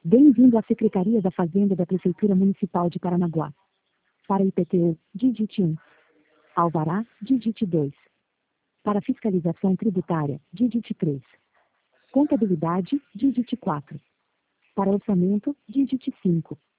Bem-vindo à Secretaria da Fazenda da Prefeitura Municipal de Paranaguá. Para IPTU, digite 1. Alvará, digite 2. Para fiscalização tributária, digite 3. Contabilidade, digite 4. Para orçamento, digite 5.